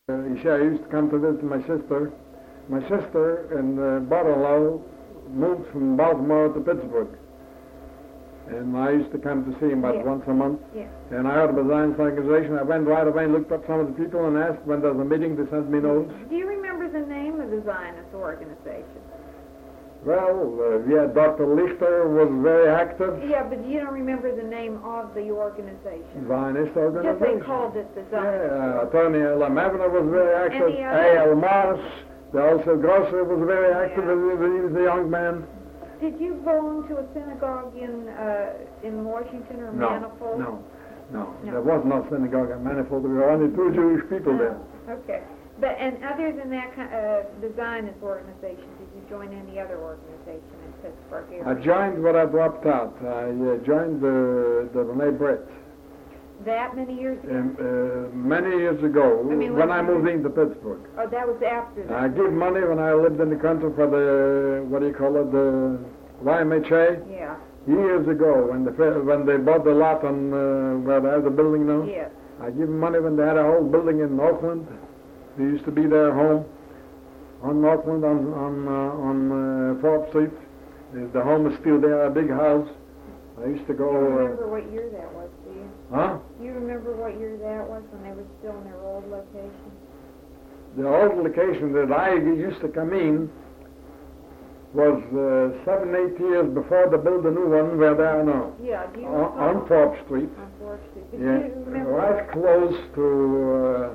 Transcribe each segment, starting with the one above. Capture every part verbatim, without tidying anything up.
You see, I used to come to visit my sister. My sister and uh, brother-in-law moved from Baltimore to Pittsburgh. And I used to come to see him about Yeah. once a month. Yeah. And I heard of the Zionist organization. I went right away and looked up some of the people and asked when there's a meeting to send me notes. Do you remember the name of the Zionist organization? Well, uh, yeah, Doctor Lichter was very active. Yeah, but you don't remember the name of the organization. Zionist Just organization. they called it the Zionist. Yeah, uh, Tony L. M. Avner was very active. Any A. other? L. Morris, the also Grosser was very active. Yeah. He was a young man. Did you belong to a synagogue in uh, in Washington or No, Manifold? no, no, No. There was no synagogue in Manifold. There were only two Jewish people there. Oh, okay. But and other than that, ki- uh, the Zionist organization, did you join any other organization in Pittsburgh area? I joined what I dropped out. I uh, joined the the B'nai B'rith That many years ago? in, uh, many years ago I mean, when when I you- moved into Pittsburgh. Oh, that was after that. I gave money when I lived in the country for the, what do you call it, the Y M H A. Yeah. Years ago, when the when they bought the lot on uh, where they have the building now. Yes. I give them money when they had a whole building in Oakland. They used to be their home on Oakland on on uh, on uh, Fourth Street. The, the home is still there, a big house. I used to go. You Uh, remember what year that was, do you? huh? You remember what year that was when they were still in their old location? The old location that I used to come in was uh, seven, eight years before they built the new one where they are now. Yeah, do you On, recall? on Fourth Street. On Fourth Street. But Yeah, do you remember? right close to. Uh,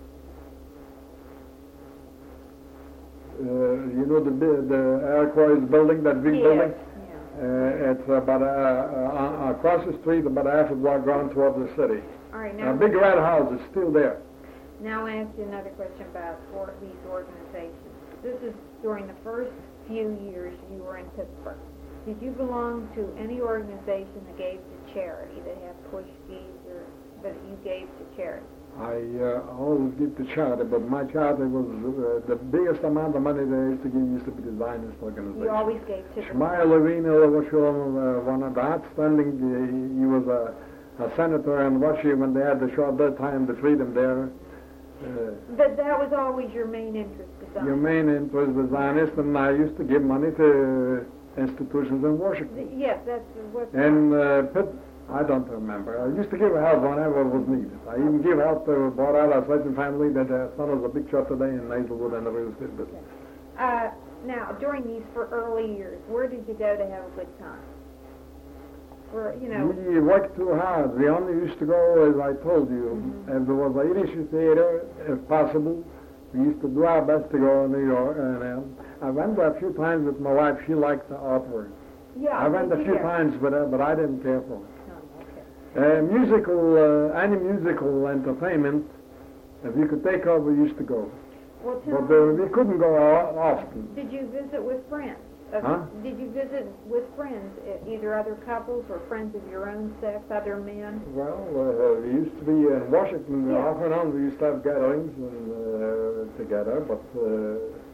uh, you know the bi- the Air Corps building, that big Yes. building. Yeah. Uh, it's about uh, uh, across the street, about a half a block gone towards the city. All right, A now, big red house is still there. now I ask you another question about or, these organizations. This is during the first few years you were in Pittsburgh. Did you belong to any organization that gave to charity, that had push fees, or that you gave to charity? I uh, always give to charity, but my charity was uh, the biggest amount of money they used to give used to be the Zionist organization. You always gave to the Shmaya Levine, uh, one of the outstanding, uh, he was a, a senator in Washington when they had the short that time the freedom there. Uh, But that was always your main interest, the your Zionist. main interest was Zionist, and I used to give money to institutions in Washington. Yes, that's what. And uh, Pitt, I don't remember. I used to give help whenever it was needed. I even give help to brought out a certain family that their son was a big shot today in Hazelwood and the real estate business. Uh, now, during these for early years, where did you go to have a good time? Or, you know, We worked too hard. We only used to go, as I told you, Mhm. if there was a Yiddish theater, if possible. We used to do our best to go to New York. And um, I went there a few times with my wife. She liked the opera. yeah. I went a did few you? times with her, but I didn't care for it. Oh, okay. Uh, musical, uh, any musical entertainment, if you could take over, we used to go. Well, tell But uh, me, we couldn't go o- often. did you visit with friends? Uh, Huh? Did you visit with friends, e- either other couples or friends of your own sex, other men? Well, uh, we used to be in Washington, Yeah. off and on. We used to have gatherings and, uh, together, but uh,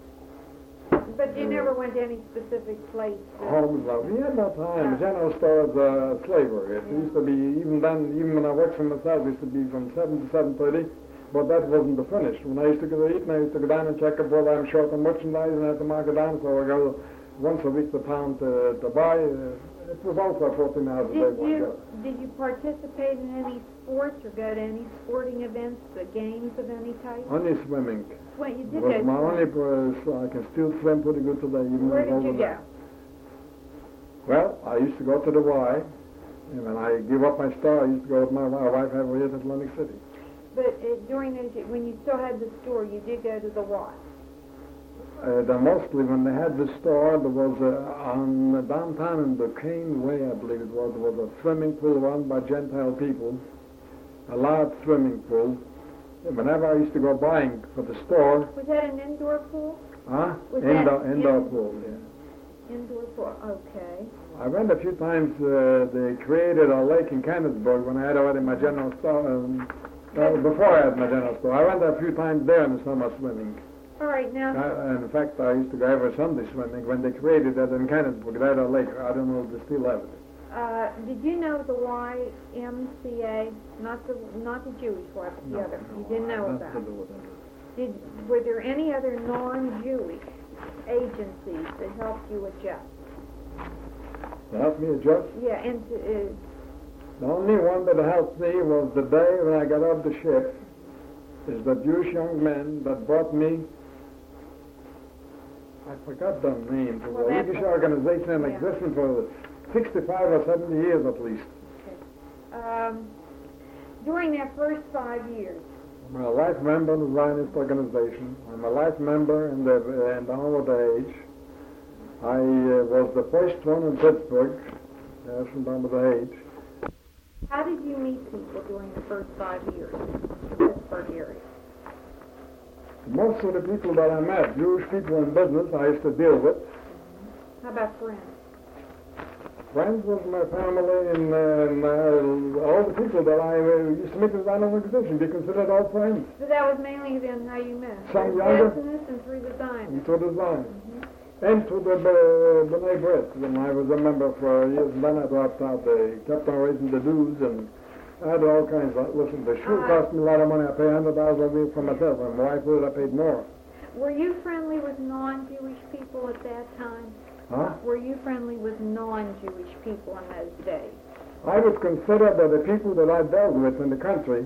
But you Uh, never went to any specific place? that- homes, uh, we had no time. Yeah. General store was uh, slavery. It used to be, even then, even when I worked for myself, it used to be from seven to seven thirty. But that wasn't the finish. When I used to go to eat, and I used to go down and check up whether I'm short on merchandise, and I had to mark it down, so I go once a week to town to, to buy. Uh, it was also fourteen hours a day Did one you, job. did you participate in any sports or go to any sporting events, uh, games of any type? Only swimming. Well, you It did was go. my only, uh, so I can still swim pretty good today, even Where with all did you the- go? Well, I used to go to the Y, and when I give up my store, I used to go with my my wife every year to Atlantic City. But uh, during those, ye- when you still had the store, you did go to the Y. Uh, then mostly when they had the store, there was uh, on uh, downtown in Duquesne Way, I believe it was, there was a swimming pool run by Gentile people, a large swimming pool. And whenever I used to go buying for the store, Was that an indoor pool? huh? Was that Indoor, indoor in- pool, yeah. Indoor pool, okay. I went a few times, uh, they created a lake in Canonsburg when I had already my general store, um, uh, before I had my general store. I went a few times there in the summer swimming. All right, now, I, in fact, I used to go every Sunday swimming when they created that in Canonsburg. They had a lake. I don't know if they still have it. uh, did you know the Y M C A, not the not the Jewish Y, but the No, other? no, You didn't know nothing about to it. do with that. Did, were there any other non-Jewish agencies that helped you adjust? To help me adjust? Yeah, and uh, The only one that helped me was the day when I got off the ship, is the Jewish young man that brought me, I forgot the name, it was Well, a that's Yiddish a- organization in yeah. existence for sixty-five or seventy years at least. um, during that first five years, I'm a life member of the Zionist organization. I'm a life member in the, in the Old Age. I uh, was the first one in Pittsburgh, yes, in the Old Age. how did you meet people during the first five years in the Pittsburgh area? Most of the people that I met, Jewish people in business, I used to deal with. How about friends? Friends was my family and, uh, and uh, all the people that I uh, used to meet in that organization be considered all friends. So that was mainly then how you met? Some through younger- business and through the Zionists? And to the Zion. And to the uh, B'nai B'rith. When I was a member for years, and then I dropped out. They kept on raising the dues, and I had all kinds of, listen, the shoe Uh-huh. cost me a lot of money. I paid one hundred dollars a week for myself, and my wife would have paid more. Were you friendly with non-Jewish people at that time? Huh? Were you friendly with non-Jewish people in those days? I would consider that the people that I dealt with in the country,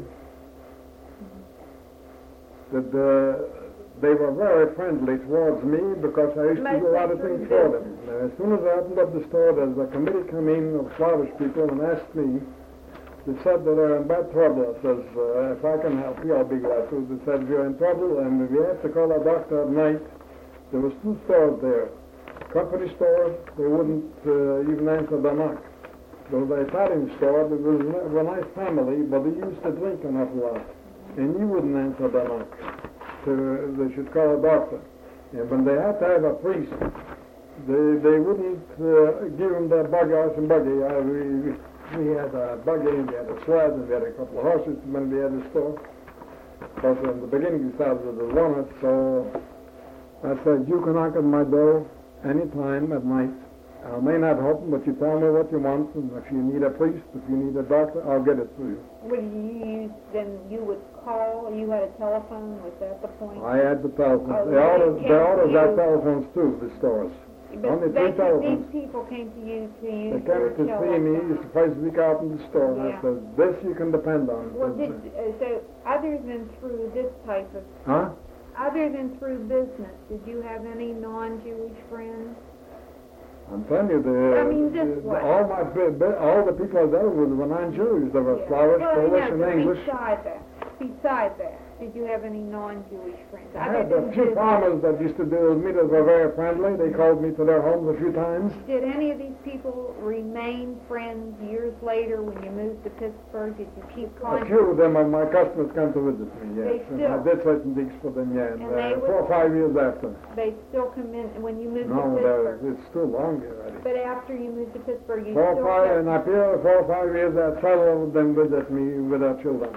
that uh, they were very friendly towards me because I used to do a lot of Mostly things through for them. Uh, as soon as I opened up the store, there's a committee come in of Slavish people and asked me. They said that they're in bad trouble. I says, uh, if I can help you, I'll be glad to. They said, if you're in trouble and if you have to call a doctor at night, there was two stores there. Company store, they wouldn't uh, even answer the knock. There was an Italian store, there was a nice family, but they used to drink an awful lot. And he wouldn't answer the knock. So they should call a doctor. And when they had to have a priest, they they wouldn't uh, give him the buggy, horse and buggy. Uh, we, we had a buggy, and we had a sled, and we had a couple of horses when we had the store. But in the beginning we started with the one, so I said, you can knock at my door any time at night. I may not open, but you tell me what you want, and if you need a priest, if you need a doctor, I'll get it to you. Would you use, then you would call, you had a telephone, was that the point? I had the telephone. Oh, they they always, came they to always had you. telephones too, the stores. But only three they, these telephones. people came to you to use They came your to see me, it's telephone. the first week out in the store, and I Yeah. said, this you can depend on. Well, did, uh, so other than through this type of, Huh? other than through business, did you have any non-Jewish friends? I'm telling you, the, I mean, this the- way. all my, bi- bi- all the people I dealt with were non-Jews. They were Yeah. Slavish, well, Polish, no, and but English. Beside that, beside that, did you have any non-Jewish friends? I Other had than a few business? farmers that used to deal with me that were very friendly. They called me to their homes a few times. Did any of these people remain friends years later when you moved to Pittsburgh? Did you keep A contact? few of them are my customers come to visit me, yes. They And I still- did certain things for them, yeah, and, And they uh, would- four or five years after. They still come in when you moved No, to uh, Pittsburgh. it's too long already. But after you moved to Pittsburgh, you Four or still five, kept- and I feel four or five years that several of them visit me with their children.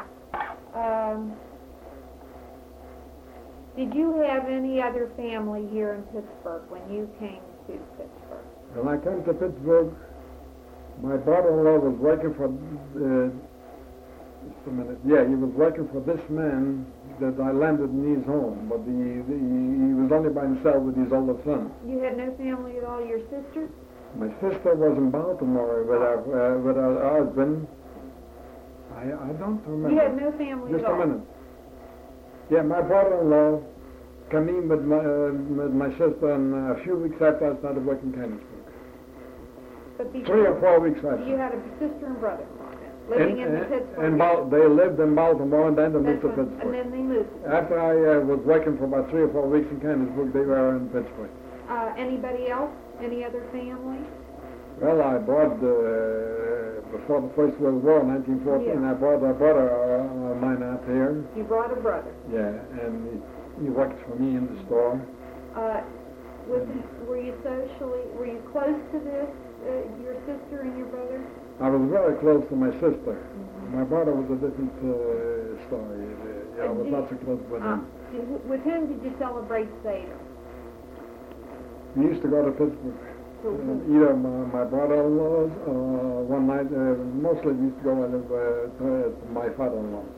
Um, did you have any other family here in Pittsburgh when you came to Pittsburgh? When I came to Pittsburgh, my brother-in-law was working for, uh, just a minute, yeah, he was working for this man that I landed in his home, but he, he, he was only by himself with his older son. You had no family at all? Your sister? My sister was in Baltimore with her, uh, with her husband. I, I don't remember. You had no family Just at a all? minute. Yeah, my brother-in-law came in with my, uh, with my sister, and uh, a few weeks after I started working in Canonsburg. But before, Three or four weeks after. you had a sister and brother-in-law then, living in, the Pittsburgh and area. Bal- they lived in Baltimore, and then they moved to That's when- Pittsburgh. And then they moved. After I uh, was working for about three or four weeks in Canonsburg, they were in Pittsburgh. Uh, anybody else? Any other family? Well, I brought, uh, before the First World War, nineteen fourteen, Yeah. I brought a brother uh, of mine out here. You brought a brother. Yeah, and he, he worked for me in the store. Uh, was, were you socially, were you close to this, uh, your sister and your brother? I was very close to my sister. My brother was a different uh, story. Uh, yeah, I was not so close with Uh, him. did- with whom did you celebrate Seder? We used to go to Pittsburgh. To Uh, whom? either my, my brother-in-law's, uh, one night, uh, mostly we used to go and uh, to my father-in-law's.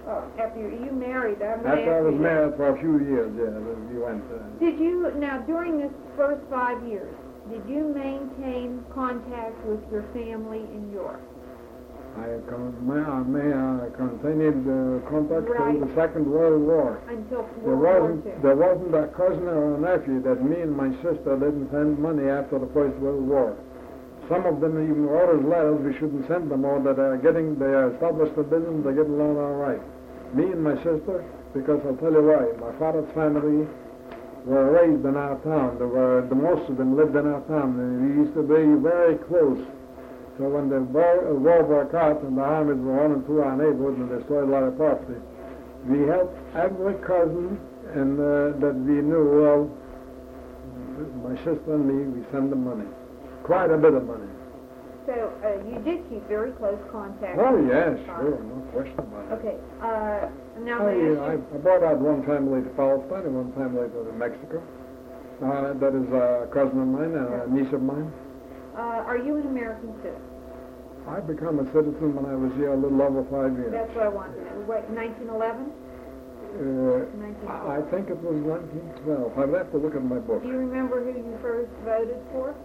Oh, after you, you married, I'm gonna After I ask was you married for a few years, yeah, then we went. Uh, Did you, now during this first five years, did you maintain contact with your family in Europe? I con- may, I may uh, continued uh, contact Right. through the Second World War. Until There World War wasn't, Two? there wasn't a cousin or a nephew that me and my sister didn't send money after the First World War. Some of them even wrote us letters, we shouldn't send them, or that they're getting, they are established a business, they get along all right. Me and my sister, because I'll tell you why, my father's family were raised in our town. There were, the most of them lived in our town, and we used to be very close. So when the war, uh, war broke out and the armies were running through our neighborhood and destroyed a lot of property, we helped every cousin and uh, that we knew well. My sister and me, we send them money, quite a bit of money. So uh, you did keep very close contact. Oh with yes, your father. sure, no question about it. Okay. Uh, now I, may I I, ask you, I brought out one family to Palestine and one family to Mexico. Uh, that is a cousin of mine and a niece of mine. uh, are you an American citizen? I became a citizen when I was here a little over five years. That's what I wanted to know. What, nineteen eleven? Uh, nineteen I I twelve? think it was nineteen twelve. I'll have to look at my book. Do you remember who you first voted for?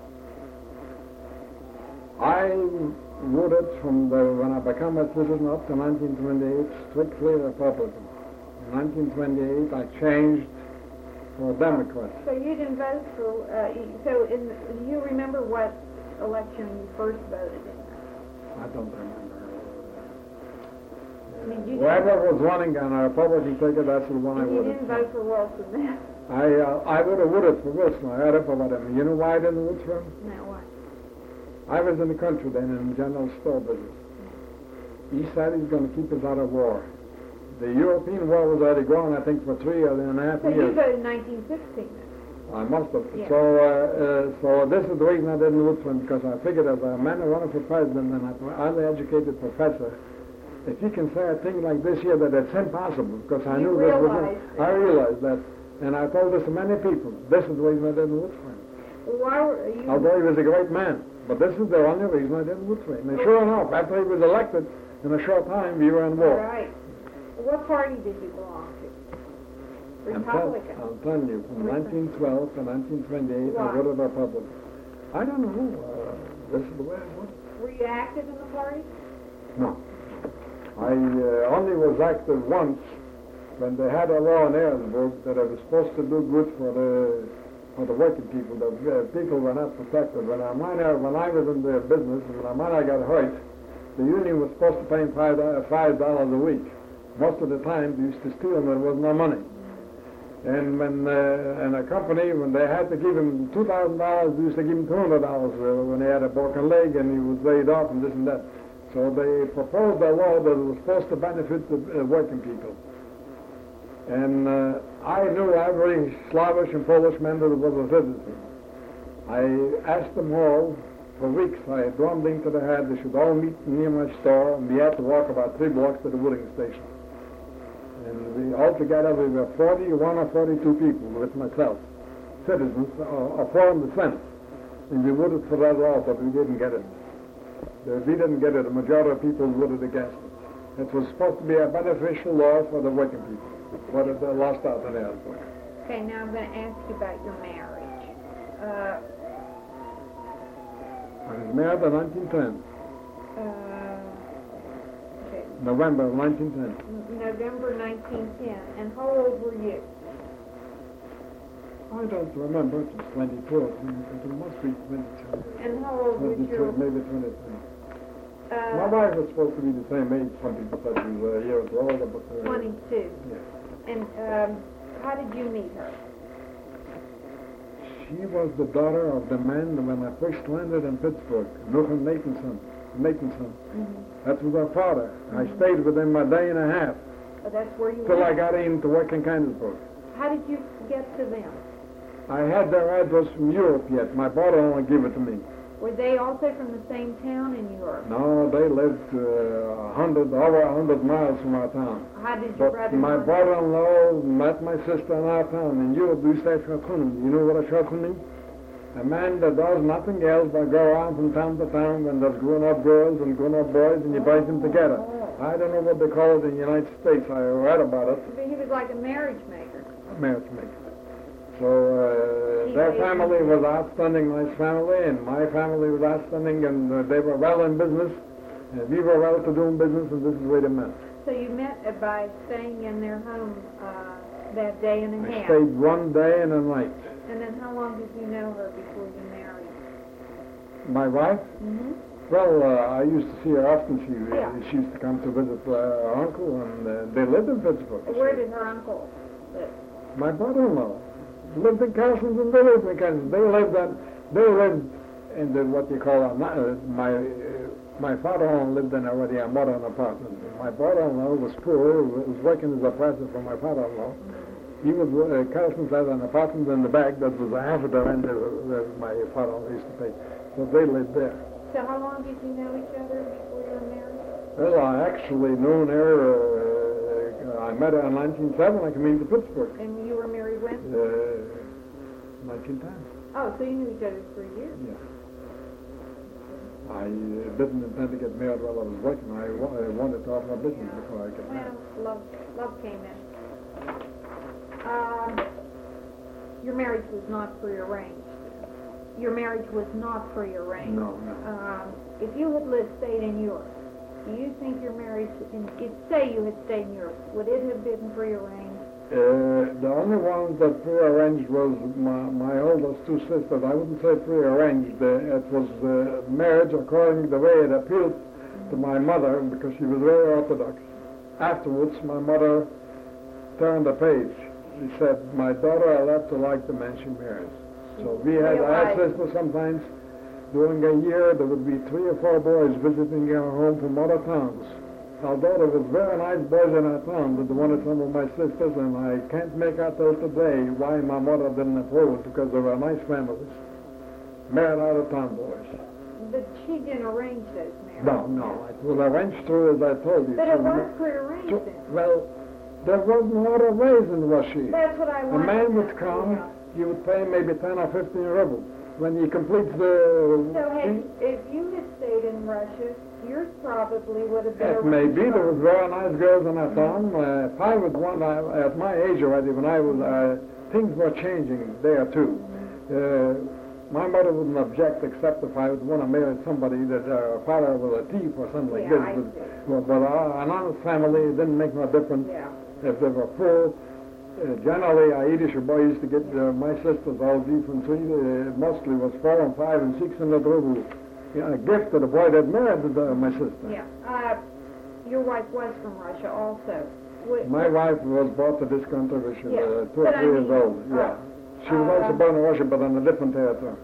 I voted from the, when I became a citizen up to nineteen twenty-eight, strictly Republican. In nineteen twenty-eight, I changed for Democrat. So you didn't vote for, uh, you- so in, do you remember what election you first voted in? I don't remember. I mean, you Whoever was running on a Republican ticket, that's the one I And you voted didn't for. vote for Wilson then? I, uh, I would have voted for Wilson. I had it for him. You know why I didn't vote for him? No, what? I was in the country then in general store business. He said he's going to keep us out of war. The European war was already gone, I think, for three and a half So you years. voted nineteen sixteen then? I must have. Yeah. So, uh, uh, so this is the reason I didn't vote for him, because I figured as a man running for president and a highly educated professor, if you can say a thing like this here, that it's impossible, because I You knew this was. realized I realized that, and I told this to many people. This is the reason I didn't vote for him. Why were you? Although he was a great man, but this is the only reason I didn't vote for him. And sure enough, after he was elected, in a short time, we were in All war. right. What party did you belong to? I'm, tell, Republican. I'm telling you, from Which one? nineteen twelve to nineteen twenty-eight, Why? I voted Republican. I don't know. Uh, this is the way I voted. Were you active in the party? No. I uh, only was active once when they had a law in Ehrenburg that I was supposed to do good for the for the working people. The uh, people were not protected. When I miner, when I was in the business, when I miner got hurt, the union was supposed to pay him five uh, five dollars a week. Most of the time, they used to steal and there was no money. And when uh, in a company, when they had to give him two thousand dollars, they used to give him two hundred dollars uh, when he had a broken leg and he was laid off and this and that. So they proposed a law that was supposed to benefit the uh, working people. And uh, I knew every Slavish and Polish man that was a citizen. I asked them all for weeks. I drummed into the head they should all meet near my store, and we had to walk about three blocks to the voting station. And we altogether we were forty-one or forty-two people with myself, citizens, uh, uh, four in the Senate. And we voted for that law, but we didn't get it. Uh, we didn't get it. The majority of people voted against it. It was supposed to be a beneficial law for the working people, but it uh, lost out in Ehrenburg. Okay, now I'm going to ask you about your marriage. Uh, I was married in nineteen ten, uh, okay, November of nineteen ten. N- November nineteen ten. And how old were you? I don't remember. It was twenty-two. It must be twenty-two. And how old was twenty-two, your... maybe twenty-three. My Uh, wife was supposed to be the same age. Some people said she was a year or two older, but... Uh, twenty-two. Yeah. And um, how did you meet her? She was the daughter of the man when I first landed in Pittsburgh, Nuchem Nathanson. Nathanson. Mm-hmm. That was her father. I stayed with him a day and a half Oh, that's where you till I went. got in to work in Canonsburg. How did you get to them? I had their address from Europe yet. My brother only gave it to me. Were they also from the same town in Europe? No, they lived uh, a hundred, over a hundred miles from our town. How did your But brother my know? brother-in-law met my sister in our town in Europe. Do say shakunim. You know what a shakunim? A man that does nothing else but go around from town to town when there's grown-up girls and grown-up boys and you bring them together. Oh. I don't know what they call it in the United States. I read about it. But he was like a marriage maker. A marriage maker. So uh, their family was outstanding, nice family, and my family was outstanding, and uh, they were well in business, and we were well to do in business, and this is where they met. So you met uh, by staying in their home uh, that day and a I half. stayed one day and a night. And then how long did you know her before you married? My wife? Mm-hmm. Well, uh, I used to see her often. She, Yeah. she used to come to visit uh, her uncle, and uh, they lived in Pittsburgh. Where did her uncle live? My brother-in-law lived in Carson's, and they lived in Carson's. They lived in, they lived in the, what you call, a, uh, my uh, my father-in-law lived in already a modern apartment. My brother-in-law was poor, was working as a presser for my father-in-law. He was, uh, Carson's had an apartment in the back that was a half of the rent that uh, my father-in-law used to pay. So they lived there. So how long did you know each other before you were married? Well, I actually known her, uh, I met her in nineteen oh seven, I came into Pittsburgh. And you were married when? Uh, nineteen ten. Oh, so you knew each other for years. Yeah. I uh, didn't intend to get married while I was working. I, wa- I wanted to have my business Yeah. before I got married. Well, love, love came in. Um, your marriage was not prearranged. Your marriage was not prearranged. No, no. Um, if you had lived, stayed in Europe, do you think your marriage, in, if say you had stayed in Europe, would it have been prearranged? Uh, the only one that prearranged was my, my oldest two sisters. I wouldn't say prearranged. Uh, it was uh, marriage according to the way it appealed to my mother, because she was very orthodox. Afterwards, my mother turned the page. She said, my daughter, I love to like the man she marries. So we had our sisters sometimes. During a year, there would be three or four boys visiting our home from other towns. Although there was very nice boys in our town that wanted some of my sisters, and I can't make out till today why my mother didn't approve, because they were nice families. Married out-of-town boys. But she didn't arrange those marriages. No, no, it was arranged through, as I told you. But it through was ma- prearranged through- then. Well, there wasn't a lot of reason, was she? That's what I A wanted. man to would know. come, Yeah. you would pay maybe ten or fifteen rubles. When he completes the... So had, if you had stayed in Russia, yours probably would have been It may be. There was very nice girls in our town. Uh, if I was one, I, at my age already, when I was, uh, things were changing there too. Uh, my mother wouldn't object, except if I would want to marry somebody that uh, father was a thief or something like Yeah, I this. see. But, but uh, an honest family, it didn't make no difference Yeah. if they were poor. Uh, generally, a Yiddish boy used to get uh, my sisters all different three, uh, mostly was four and five and six hundred rubles. Yeah, a gift to the boy that married uh, my sister. Yeah. Uh, your wife was from Russia also. What, My wife was brought to this country when she was Yeah, uh, two or but I three years mean, old. uh, Yeah. She was also uh, born in Russia, but on a different territory.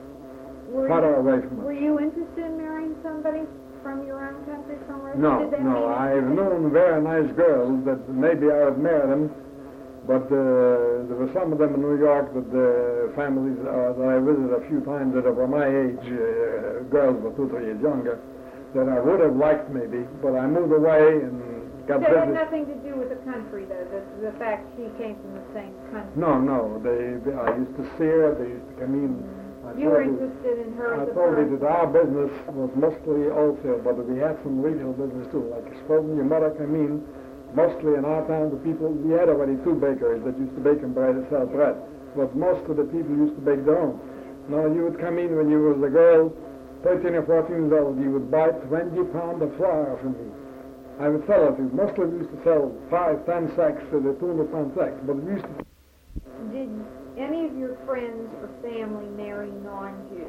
were, Far you, away from were us. you interested in marrying somebody from your own country, from Russia? No, Did that no. mean I've anything? known very nice girls that maybe I would marry them, but uh, there were some of them in New York that the families uh, that I visited a few times that were my age, uh, girls were two, three years younger, that I would have liked maybe, but I moved away and got So it had busy. nothing to do with the country, though, the, the fact she came from the same country. No, no. They, they, I used to see her. They used to come in. I You were told you- interested in her I as a told you person. that our business was mostly wholesale, but we had some retail business too. Like supposing your mother came in, mostly in our town, the people, we had already two bakeries that used to bake and bread and sell bread. But most of the people used to bake their own. Now you would come in when you was a girl, thirteen or fourteen years old, you would buy twenty pounds of flour from me. I would sell it to you. Mostly we used to sell five, ten sacks to the two hundred pound sacks, but we used to... Did any of your friends or family marry non-Jews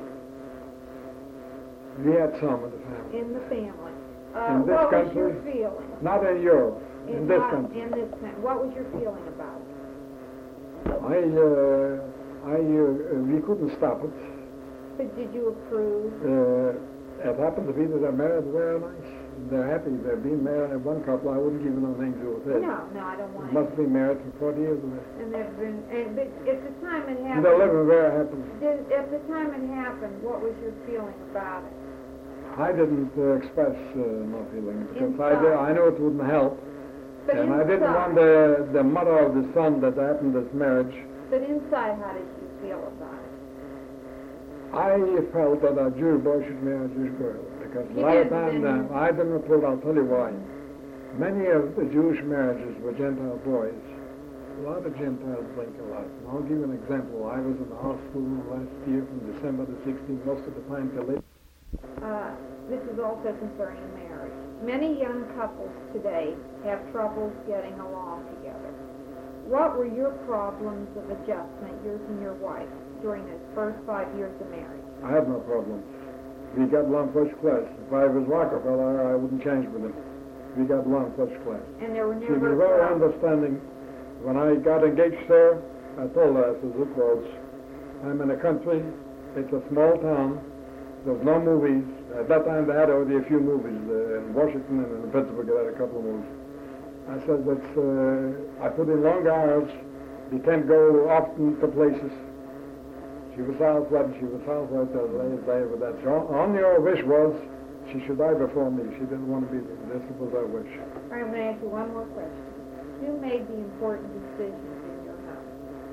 We had some in the family. in the family? Uh, In this what was your country? feeling? Not in Europe, in this not- country. In this country. What was your feeling about it? I, uh, I, uh, we couldn't stop it. But did you approve? Uh, it happened to be that they're married very nice. They're happy. They're being married. One couple, I wouldn't give them no names who was it. No, no, I don't want Must it. be married for forty years. And And they've been, and but at the time it they're happened, living very happily. did, at the time it happened, what was your feeling about it? I didn't uh, express uh, no feeling because I, Inside. did, I knew it wouldn't help. But and inside, I didn't want the, the mother of the son that happened this marriage. but inside, how did you feel about it? I felt that a Jewish boy should marry a Jewish girl because You a lot of didn't, times didn't uh, I didn't approve. I'll tell you why. Many of the Jewish marriages were Gentile boys. A lot of Gentiles drink a lot. And I'll give you an example. I was in the hospital last year from December the sixteenth, most of the time till late. Uh, this is also concerning marriage. Many young couples today have troubles getting along together. What were your problems of adjustment, yours and your wife, during those first five years of marriage? I had no problems. We got along first class. If I was Rockefeller, I wouldn't change with him. We got along first class. And there were She never was very problems. understanding. When I got engaged there, I told her, I said, look, Rose, I'm in the country. It's a small town. There's no movies. At that time, they had already a few movies. Uh, in Washington and in Pittsburgh, they had a couple of movies. I said, that's, uh, I put in long hours. You can't go often to places. She was satisfied. She was satisfied till the last day with that. So only her wish was she should die before me. She didn't want to be there. This was her wish. All right, I'm going to ask you one more question. Who made the important decisions in your house?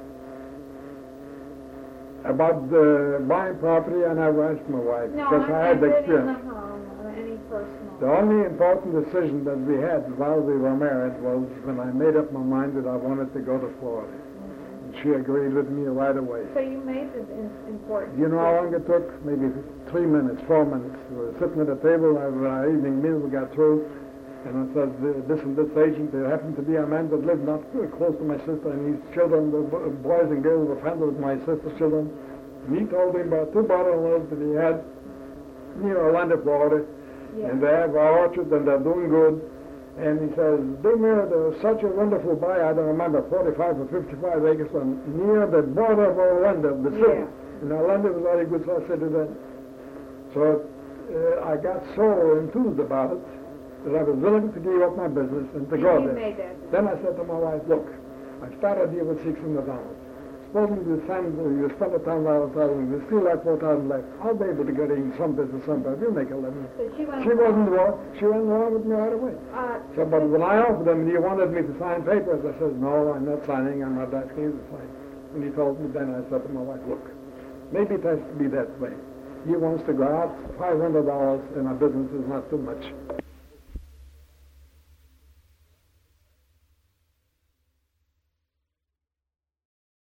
About uh, buying property, I never asked my wife No, because I I had the in experience. the home or any personal. The only important decision that we had while we were married was when I made up my mind that I wanted to go to Florida. And she agreed with me right away. So you made this in, important. You know how long it took? Maybe three minutes, four minutes. We were sitting at the table, our uh, evening meal, we got through, and I said, this and this agent, there happened to be a man that lived not close to my sister, and his children, the boys and girls were friends with my sister's children. And he told me about two brother-in-laws that he had near Orlando, Florida, Yeah. and they have an orchard, and they're doing good. And he says, they married uh, such a wonderful buy, I don't remember, forty-five or fifty-five acres on, near the border of Orlando, the city. Yeah. And Orlando was very good, so I said to them. So uh, I got so enthused about it that I was willing to give up my business and to And go you there. made that decision. Then I said to my wife, look, I started here with six hundred dollars. Supposing you spend, you spend a thousand dollars, you still have four thousand left. I'll be able to get in some business sometime. You'll make a living. So she went She wasn't wrong. She went wrong with me right away. Uh, So, but when I offered him, he wanted me to sign papers. I said, no, I'm not signing. I'm not asking you to sign. And he told me, then I said to my wife, look, maybe it has to be that way. He wants to go out five hundred dollars, and our business is not too much.